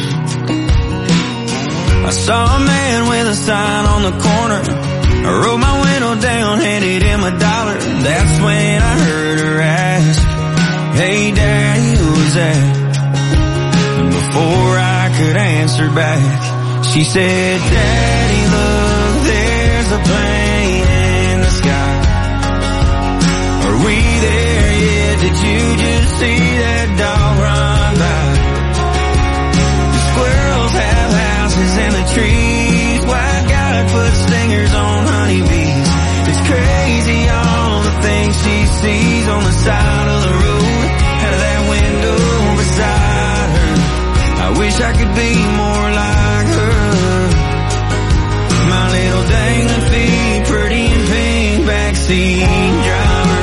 I saw a man with a sign on the corner. I rolled my window down, handed him a dollar. That's when I heard her ask, "Hey, Daddy, who's that?" And before I could answer back, she said, "Daddy, look, there's a plane in the sky. Are we there yet? yet did you just see that dog run by? The squirrels have houses in the trees. Why God put stingers on honeybees? It's crazy all the things she sees on the side of the road, out of that window beside her. I wish I could be more like her. My little dangling feet, pretty and pink backseat driver.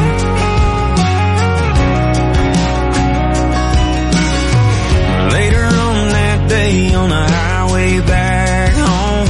Later on that day on the highway back home,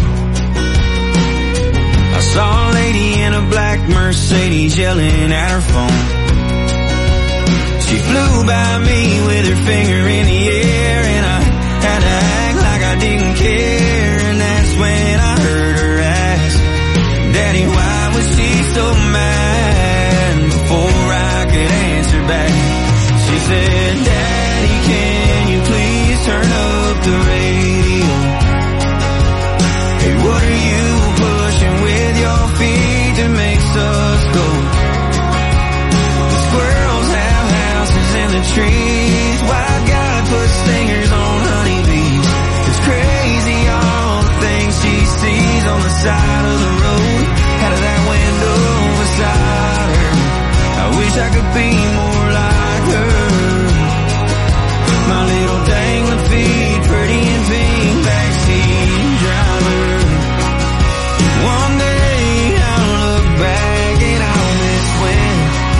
I saw a lady in a black Mercedes yelling at her phone. She flew by me with her finger in the air, and I had to act like I didn't care. And that's when I heard her ask, Daddy, why was she so mad? Before I could answer back, she said, Daddy, can you please turn up the radio? Hey, what are you pushing with your feet that makes us go? The squirrels have houses in the trees. Why God put stingers on honeybees? It's crazy all the things she sees on the side of the road, out of that window beside her. I wish I could be more like her. My little dangling feet, pretty and pink backseat driver. One day I'll look back and I'll miss when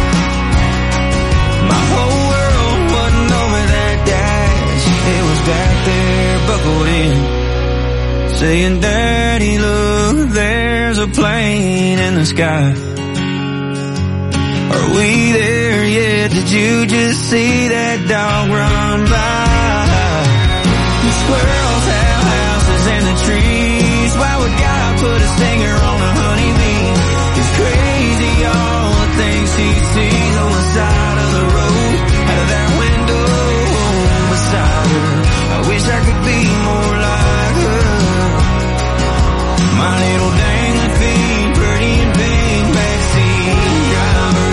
my whole world wasn't over that dash. It was back there buckled in, saying, Daddy, look, there's a plane in the sky. Are we there yet? Did you just see that dog run by? The squirrels have houses in the trees. Why would God put a stinger on a honeybee? It's crazy all the things he sees on the side of the road, out of that window beside her. I wish I could be more like her. My little dangling feet, pretty and pink backseat driver.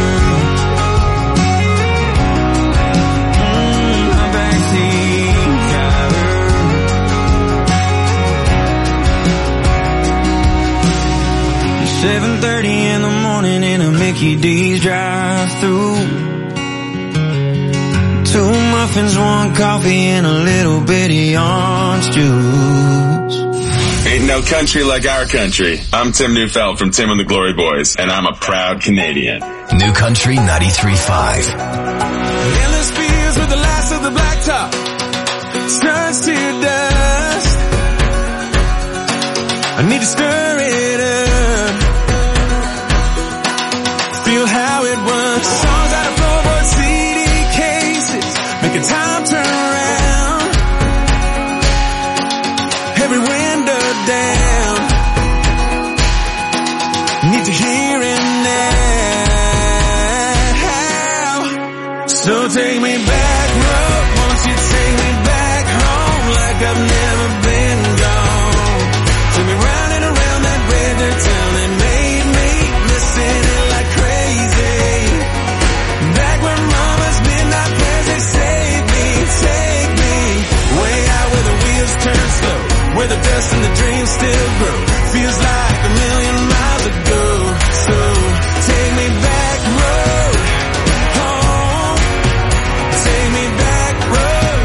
Mm, my backseat driver. It's seven thirty in the morning in a Mickey D's drive-thru. Two muffins, one coffee, and a little bitty orange juice. Ain't no country like our country. I'm Tim Neufeld from Tim and the Glory Boys, and I'm a proud Canadian. New Country ninety-three point five. Endless fields with the last of the blacktop turns to dust. I need to stir it up, feel how it was. Songs out of floorboard C D cases, making time turn around. Every window down, need to hear it now. So take me back, road, won't you take me back home, like I've never been gone. Take me round and around that red dirt town that made me listen it like crazy. Back where mama's midnight prayers, they saved me. Take me way out where the wheels turn slow, where the dust and the dreams still grow. Feels like a million miles ago. So take me back road home, take me back road.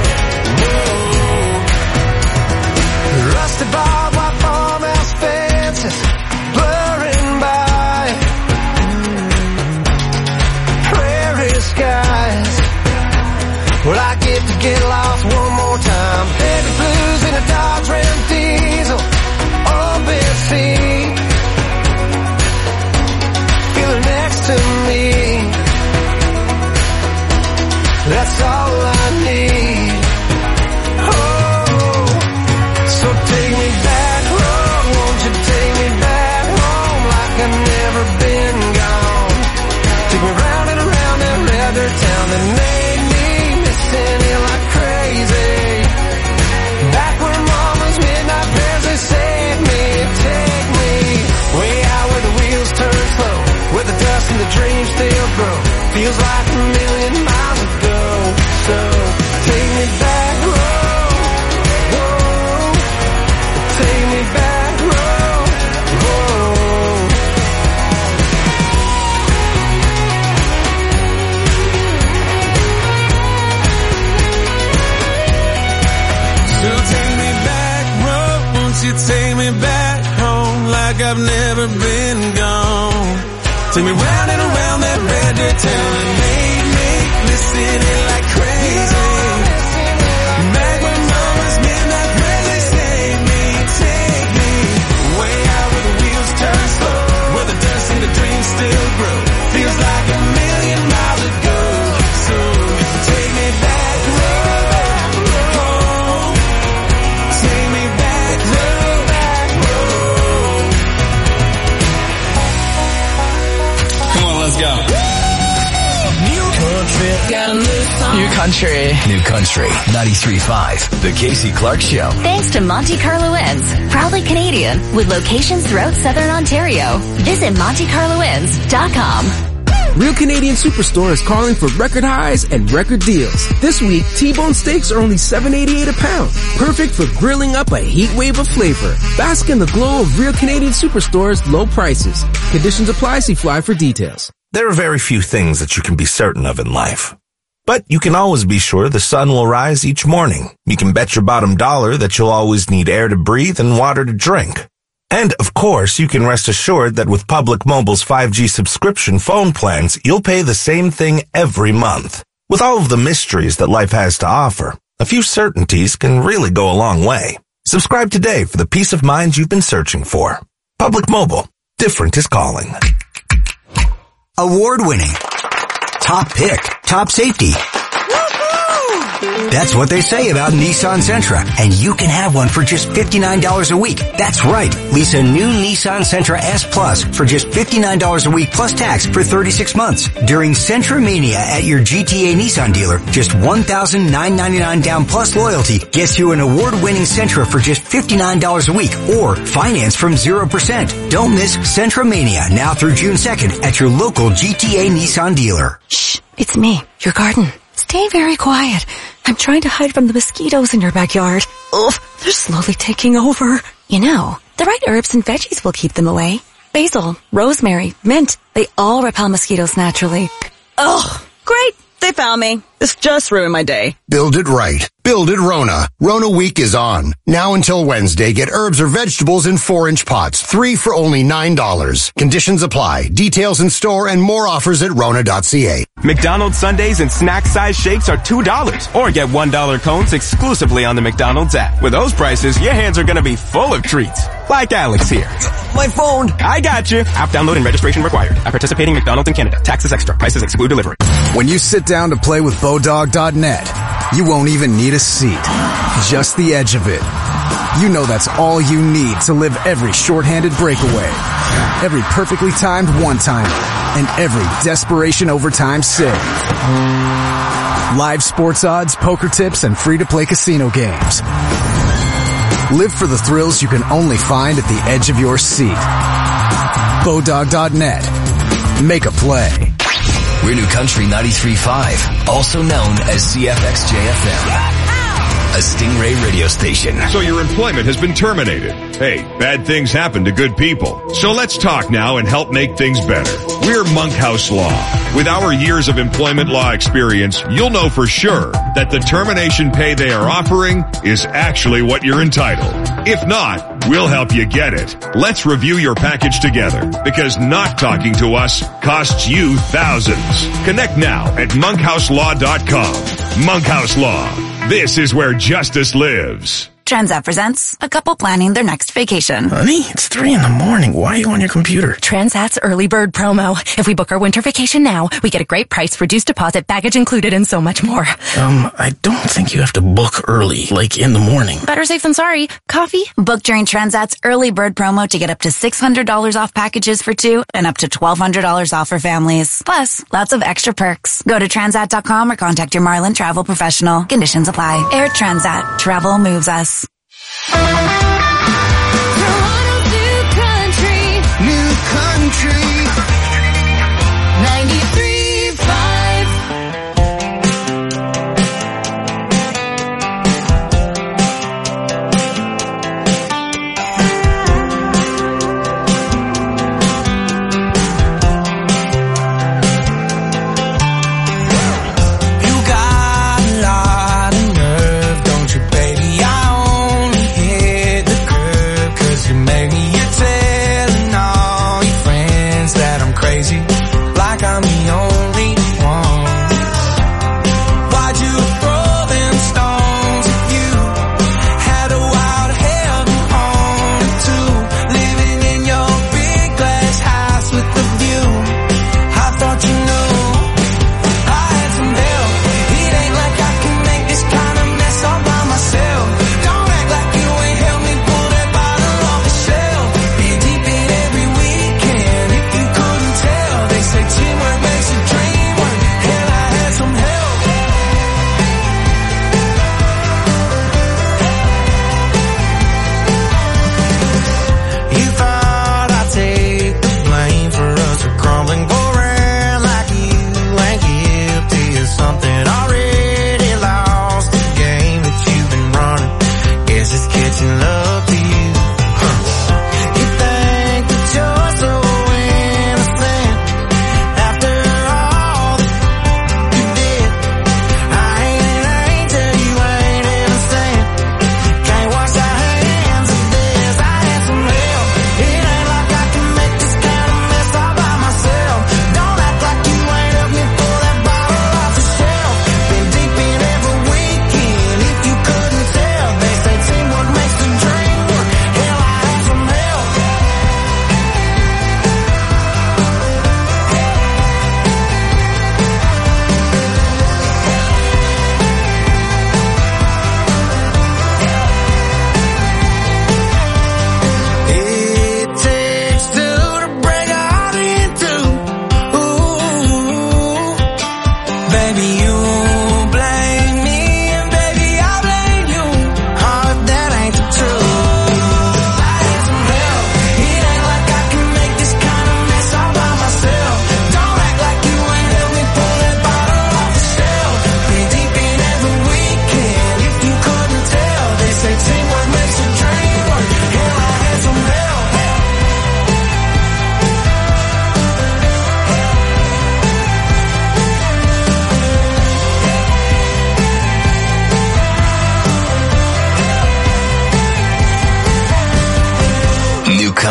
Whoa. Rusted barbed wire farmhouse fences blurring by, prairie skies. Well, I get to get lost one more time. Baby blues in a Dodge Ram diesel on backseat. Feel her next to me, that's all I need. Oh, so take me back home, won't you take me back home, like I've never been gone. Take me round and around that leather town that made me missing it like crazy. Back where mama's midnight prayers, they saved me. Take me way out where the wheels turn slow, where the dust and the dreams still grow. Feels like a million I've never been gone. Take me round and around that red dirt town and make me listen it like crazy. Back when mama's midnight prayers, they saved me. Take me way out where the wheels turn slow, where the dust and the dreams still grow. Feels like a million miles ago. So take me back road home. Take me back road home. Come on, let's go. New country. Got a new song. New country. New country. ninety-three point five. The Casey Clark Show. Thanks to Monte Carlo Inns, proudly Canadian, with locations throughout Southern Ontario. Visit Monte Carlo Inns dot com. Real Canadian Superstore is calling for record highs and record deals. This week, T-bone steaks are only seven eighty-eight a pound. Perfect for grilling up a heat wave of flavor. Bask in the glow of Real Canadian Superstore's low prices. Conditions apply. See Fly for details. There are very few things that you can be certain of in life. But you can always be sure the sun will rise each morning. You can bet your bottom dollar that you'll always need air to breathe and water to drink. And, of course, you can rest assured that with Public Mobile's five G subscription phone plans, you'll pay the same thing every month. With all of the mysteries that life has to offer, a few certainties can really go a long way. Subscribe today for the peace of mind you've been searching for. Public Mobile. Different is calling. Award-winning. Top pick. Top safety. That's what they say about Nissan Sentra, and you can have one for just fifty-nine dollars a week. That's right. Lease a new Nissan Sentra S Plus for just fifty-nine dollars a week plus tax for thirty-six months. During Sentra Mania at your G T A Nissan dealer, just one thousand nine hundred ninety-nine dollars down plus loyalty gets you an award-winning Sentra for just fifty-nine dollars a week or finance from zero percent. Don't miss Sentra Mania now through June second at your local G T A Nissan dealer. Shh, it's me, your garden. Stay very quiet. I'm trying to hide from the mosquitoes in your backyard. Ugh, they're slowly taking over. You know, the right herbs and veggies will keep them away. Basil, rosemary, mint, they all repel mosquitoes naturally. Oh, great. They found me. This just ruined my day. Build it right. Build it Rona. Rona Week is on. Now until Wednesday, get herbs or vegetables in four-inch pots, three for only nine dollars. Conditions apply. Details in store and more offers at rona dot c a. McDonald's Sundaes and snack-size shakes are two dollars. Or get one dollar cones exclusively on the McDonald's app. With those prices, your hands are going to be full of treats. Like Alex here. My phone. I got you. App download and registration required. At participating McDonald's in Canada. Taxes extra. Prices exclude delivery. When you sit down to play with Bodog dot net, you won't even need a seat. Just the edge of it. You know that's all you need to live every shorthanded breakaway, every perfectly timed one-timer, and every desperation overtime save. Live sports odds, poker tips, and free-to-play casino games. Live for the thrills you can only find at the edge of your seat. Bodog dot net. Make a play. We're New Country ninety-three point five, also known as C F X J F M, a Stingray radio station. So your employment has been terminated. Hey, bad things happen to good people. So let's talk now and help make things better. We're Monkhouse Law. With our years of employment law experience, you'll know for sure that the termination pay they are offering is actually what you're entitled. If not, we'll help you get it. Let's review your package together, because not talking to us costs you thousands. Connect now at monkhouse law dot com. Monkhouse Law. This is where justice lives. Transat presents a couple planning their next vacation. Honey, it's three in the morning. Why are you on your computer? Transat's early bird promo. If we book our winter vacation now, we get a great price, reduced deposit, baggage included, and so much more. Um, I don't think you have to book early, like in the morning. Better safe than sorry. Coffee? Book during Transat's early bird promo to get up to six hundred dollars off packages for two and up to twelve hundred dollars off for families. Plus, lots of extra perks. Go to transat dot com or contact your Marlin travel professional. Conditions apply. Air Transat. Travel moves us. New country. ninety-three point five. You got a lot of nerve, don't you, baby? I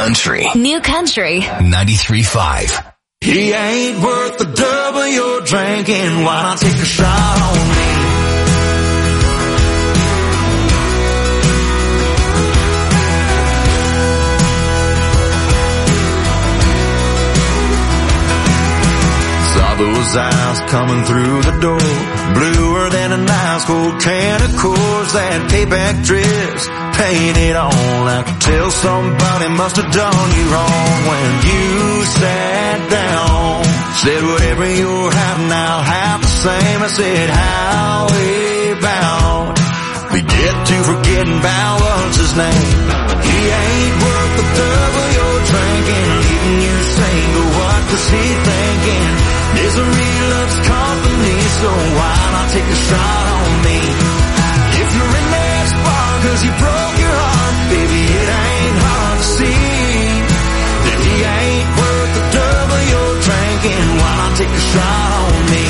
country. New Country. ninety-three point five. He ain't worth the double you're drinking. Why not take a shot on me? Saw those eyes coming through the door, bluer than an ice cold can of Coors. That payback dress painted on. I could tell somebody must have done you wrong when you sat down. Said whatever you're having, I'll have the same. I said how about we get to forgetting about what's his name. He ain't worth the double you're drinking, leaving you single. What was he thinking? Misery loves company, so why not take a shot on me? If you're in that spot cause you broke your heart, baby, it ain't hard to see that he ain't worth the double you're drinking. Why not take a shot on me?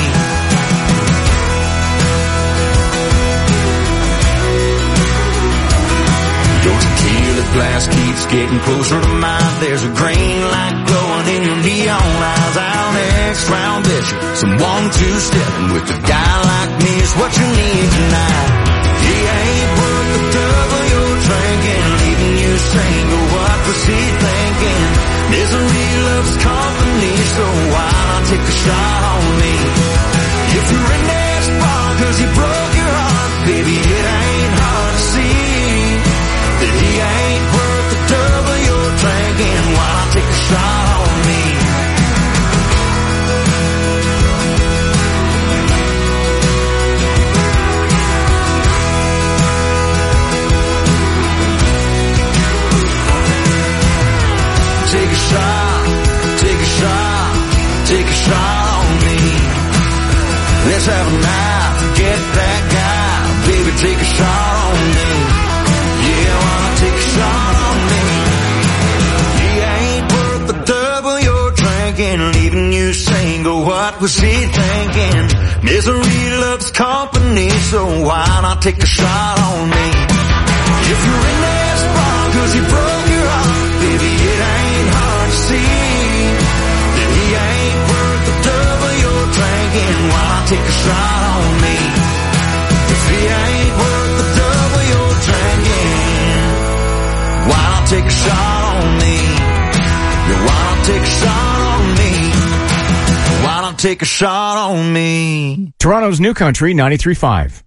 Your tequila glass keeps getting closer to mine. There's a green light glowing in your neon eyes. Our next round, bet you someone two-stepping with a guy like me is what you need tonight. He ain't worth the double you're drinking, leaving you single. What was he thinking? Misery loves company, so why not take a shot on me? If you're in that spot cause you broke your heart, baby, it ain't hard to see that he ain't worth the double you're drinking. Why not take a shot on me? Take a shot, take a shot, take a shot on me. Let's have a night, forget that guy. Baby, take a shot on me. Yeah, why not take a shot on me? He ain't worth the double you're drinking, leaving you single. What was he thinking? Misery loves company, so why not take a shot on me? If you're in that spot cause you broke your heart, baby, it ain't hard to see that he ain't worth the double you're drinking. Why not take a shot on me? If he ain't worth the double you're drinking, why not take a shot on me? Yeah, why not take a shot on me? Why not take a shot on me? Toronto's New Country, ninety-three point five.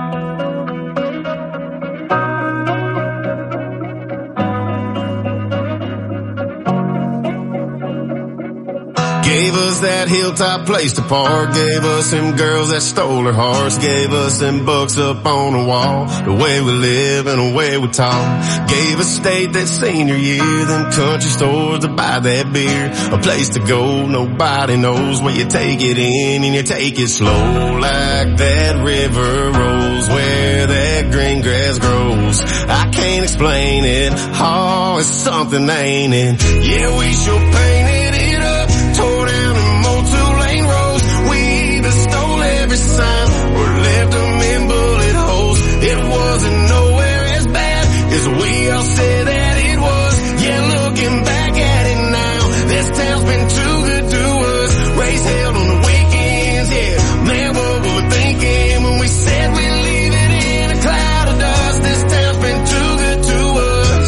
Gave us that hilltop place to park. Gave us them girls that stole our hearts. Gave us them books up on the wall. The way we live and the way we talk. Gave us state that senior year. Them country stores to buy that beer. A place to go, nobody knows where you take it in and you take it slow. Like that river rolls where that green grass grows. I can't explain it. Oh, it's something, ain't it? Yeah, we sure painted it up. Tore down the old two-lane roads. We either stole every sign or left them in bullet holes. It wasn't nowhere as bad as we all said that it was. Yeah, looking back at it now, this town's been too good to us. Race held on the weekends, yeah. Man, what were we thinking when we said we'd leave it in a cloud of dust? This town's been too good to us.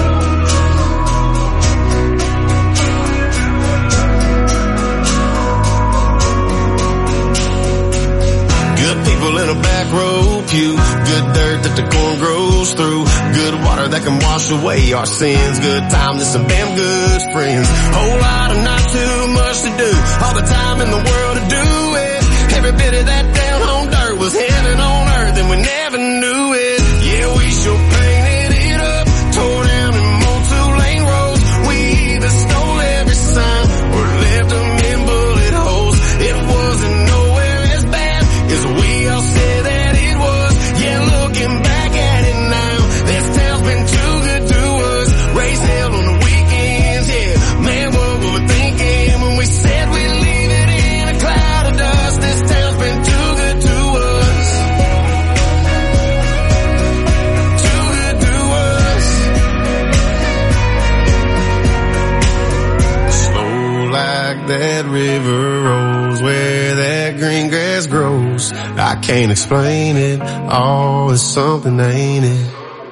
Good people in a back row pew. Good dirt that the corn grows through. Good water that can wash away our sins. Good time to some damn good friends. Whole lot of not too much to do. All the time in the world to do it. Every bit of that down home dirt was heaven on earth and we never knew it. Yeah, we sure painted it up. Tore down them old two-lane roads. We either stole every sign or left them in bullet holes. It wasn't nowhere as bad as we all said that it was. Yeah, looking back at it now, this town's been too good to us. Race held on the weekends, yeah. Man, what were we thinking when we said we'd leave it in a cloud of dust? This town's been too good to us. can't explain it. Oh, it's something, ain't it?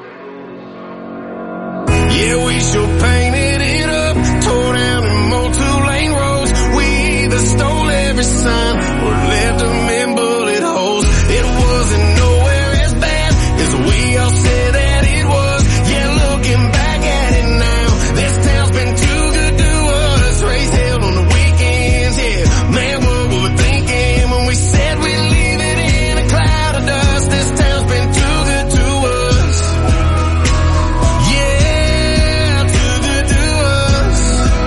Yeah, we sure painted it up, tore down and mowed two-lane roads. We either stole every sign or left them in bullet holes. It wasn't nowhere as bad as we all said that it was. Yeah, looking back at it now, this town's been too good to us. Race held on the weekends, yeah. Man, what were we thinking when we said we'd leave it in a cloud of dust? This town's been too good to us. Yeah, too good to us.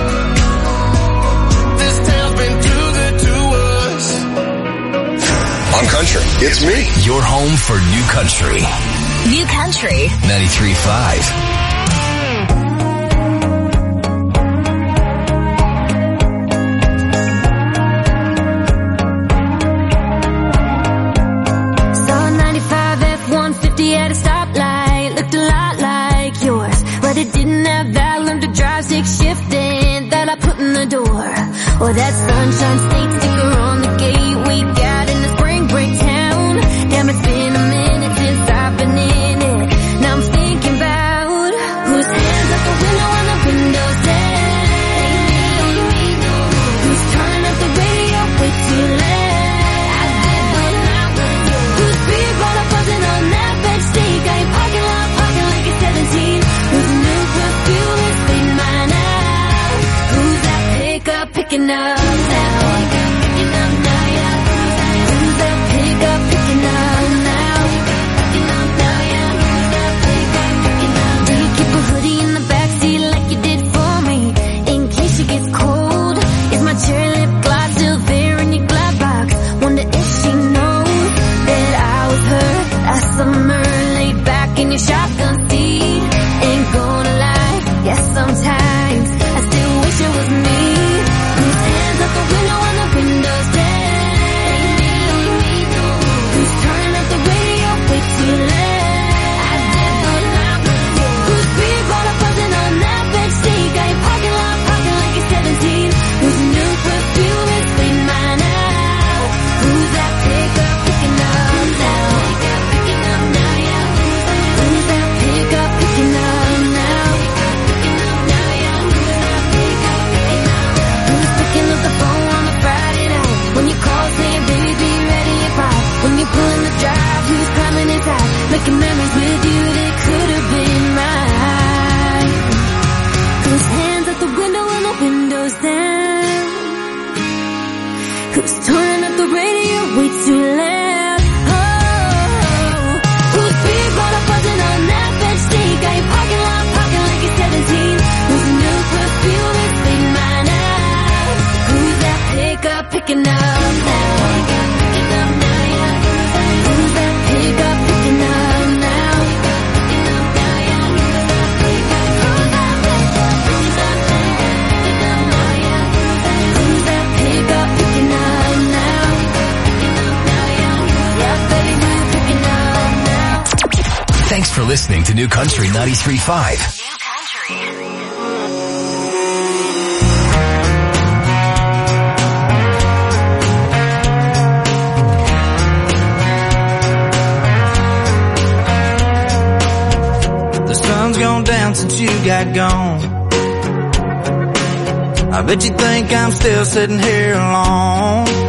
This town's been too good to us. On Country, it's me. Your home for New Country. New Country. ninety-three point five. Saw ninety-five F one fifty at a stoplight. Looked a lot like yours, but it didn't have that learn to drive stick shifting that I put in the door. Or that sunshine state sticker on the gate we got in the spring break town. Damn, it's been a minute since I've been in it. Now I'm thinking about whose hands out the window on the window's down. Who's turning up the radio way too loud. Whose beer bottle buzzing on that bench seat. Got your parking lot parking like it's seventeen. Whose new perfume is fading mine out. Who's that pickup picking up now? Picking up now, yeah. Who's that pickup picking up now? Picking up now, yeah. Who's that pickup picking up? Do you keep a hoodie in the backseat like you did for me in case she gets cold? Is my cherry lip gloss still there in your glove box? Wonder if she knows that I was her last summer, laid back in your shotgun seat. Ain't gonna lie, yes, sometimes I still wish it was me. Whose hands out the window on the window's down. Who's turning up the radio way too loud. Whose beer bottle buzzing on that bench seat. Got your parking lot parking like it's seventeen. Whose new perfume is fading mine out. Who's that pickup picking up now? Picking up now, yeah. Who's that pickup picking up now? Picking up now, yeah. Who's that pickup picking up? Who's picking up the phone on a Friday night when you call saying baby be ready at five? When you're pulling the drive, who's climbing inside, making memories with you that could have been mine? Whose hands out the window and the windows down? Who's turning up the radio way too loud? Oh, whose beer bottle buzzing on that bench seat? Got your parking lot parking like it's seventeen. Whose new perfume is fading mine out? Who's that pickup picking up now? Picking up now, yeah. Who's that pickup picking up now? Picking up now, yeah. Who's that pickup? Who's that pickup? Who's that picking up now, yeah? Who's that pickup picking up now? Picking up now, yeah. Yeah, baby, who's picking up now? Thanks for listening to New Country ninety-three point five. The sun's gone down since you got gone. I bet you think I'm still sitting here alone.